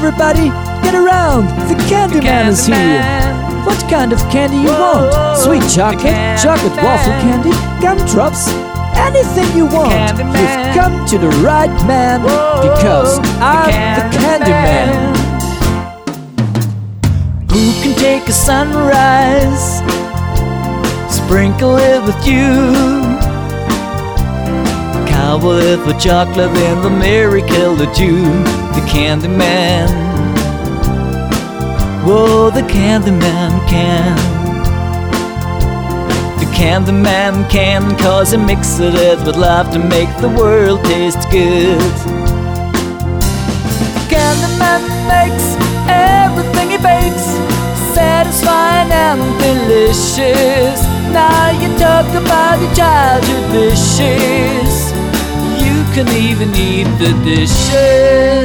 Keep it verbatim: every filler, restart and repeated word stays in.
Everybody, get around! The Candyman is here! What kind of candy you want? Sweet chocolate, chocolate waffle candy, gumdrops, anything you want. You've come to the right man, because I'm the Candyman. Who can take a sunrise, sprinkle it with you, cover it with chocolate in the miracle of you? The Candyman, whoa, the Candyman can. The Candyman can, cause he mixes it with love to make the world taste good. The Candyman makes everything he bakes satisfying and delicious. Now you talk about your childhood wishes, you can even eat the dishes.